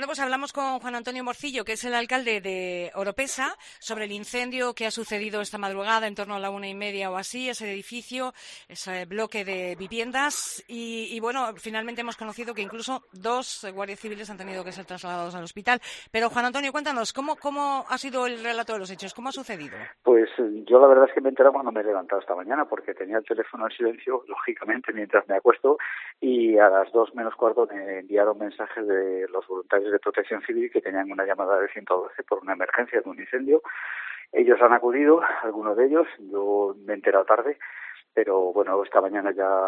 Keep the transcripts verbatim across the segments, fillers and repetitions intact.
Bueno, pues hablamos con Juan Antonio Morcillo, que es el alcalde de Oropesa, sobre el incendio que ha sucedido esta madrugada en torno a la una y media o así, ese edificio, ese bloque de viviendas. Y, y bueno, finalmente hemos conocido que incluso dos guardias civiles han tenido que ser trasladados al hospital. Pero Juan Antonio, cuéntanos, ¿cómo, cómo ha sido el relato de los hechos? ¿Cómo ha sucedido? Pues yo la verdad es que me he enterado cuando me he levantado esta mañana, porque tenía el teléfono en silencio, lógicamente, mientras me acuesto, y a las dos menos cuarto me enviaron mensajes de los voluntarios de Protección Civil que tenían una llamada de ciento doce por una emergencia de un incendio. Ellos han acudido, algunos de ellos, yo me he enterado tarde, pero bueno, esta mañana ya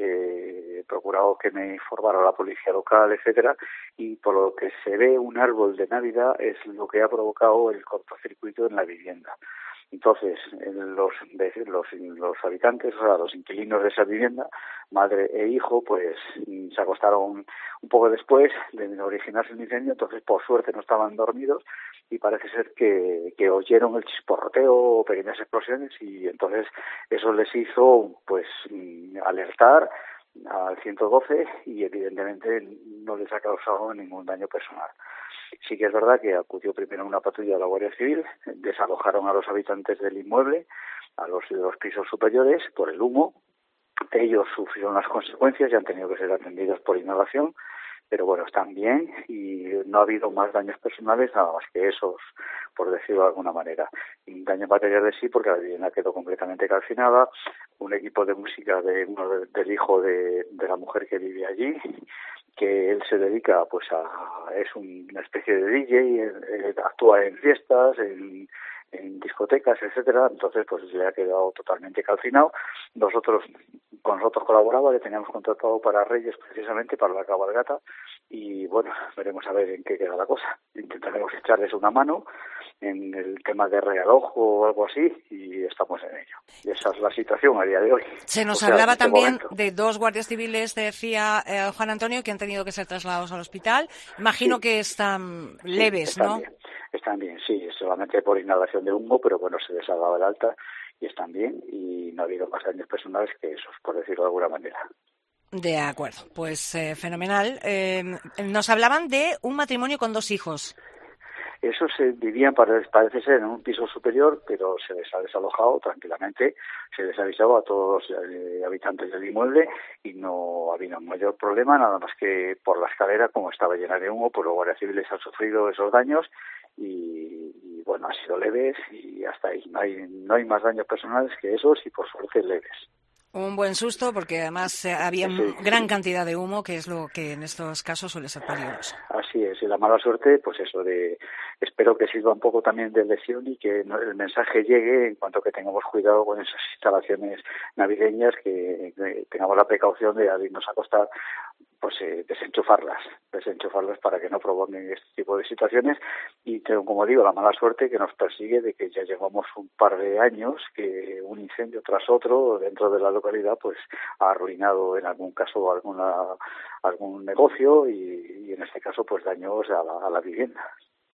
eh, he procurado que me informara la policía local, etcétera, y por lo que se ve, un árbol de Navidad es lo que ha provocado el cortocircuito en la vivienda. Entonces, los, los, los habitantes, o sea, los inquilinos de esa vivienda, madre e hijo, pues se acostaron un poco después de originarse el incendio, entonces por suerte no estaban dormidos y parece ser que, que oyeron el chisporroteo o pequeñas explosiones y entonces eso les hizo pues alertar al ciento doce y evidentemente no les ha causado ningún daño personal. Sí que es verdad que acudió primero una patrulla de la Guardia Civil, desalojaron a los habitantes del inmueble, a los de los pisos superiores, por el humo. Ellos sufrieron las consecuencias y han tenido que ser atendidos por inhalación, pero bueno, están bien y no ha habido más daños personales, nada más que esos, por decirlo de alguna manera. Y daños materiales sí, porque la vivienda quedó completamente calcinada, un equipo de música de uno de, del hijo de, de la mujer que vive allí, que él se dedica pues a, es una especie de D J, eh, actúa en fiestas, en, en discotecas, etcétera, entonces pues le ha quedado totalmente calcinado. Nosotros, con nosotros colaboraba, le teníamos contratado para Reyes precisamente, para la cabalgata, y bueno, veremos a ver en qué queda la cosa. Intentaremos echarles una mano en el tema de realojo o algo así y estamos en ello. Y esa es la situación a día de hoy. Se nos o sea, hablaba este también momento. de dos guardias civiles, decía eh, Juan Antonio, que han tenido que ser trasladados al hospital. Imagino Sí, que están sí, leves, están ¿no? bien, están bien, sí, solamente por inhalación de humo, pero bueno, se les ha dado el alta y están bien y no ha habido más daños personales que esos, por decirlo de alguna manera. De acuerdo, pues eh, fenomenal. Eh, nos hablaban de un matrimonio con dos hijos. Esos se vivían, parece ser, en un piso superior, pero se les ha desalojado tranquilamente, se les ha avisado a todos los eh, habitantes del inmueble y no ha habido mayor problema, nada más que por la escalera, como estaba llena de humo, pues los guardias civiles han sufrido esos daños y, y bueno, han sido leves y hasta ahí. No hay, no hay más daños personales que esos y por suerte leves. Un buen susto porque además eh, había Sí, gran sí. cantidad de humo, que es lo que en estos casos suele ser peligroso. Así es, y la mala suerte, pues eso, de espero que sirva un poco también de lección y que el mensaje llegue en cuanto que tengamos cuidado con esas instalaciones navideñas, que, que tengamos la precaución de al irnos a acostar, pues eh, desenchufarlas, desenchufarlas para que no provoquen este tipo de situaciones y tengo, como digo, la mala suerte que nos persigue de que ya llevamos un par de años que un incendio tras otro dentro de la localidad pues ha arruinado en algún caso alguna algún negocio y, y en este caso pues daños a la, a la vivienda.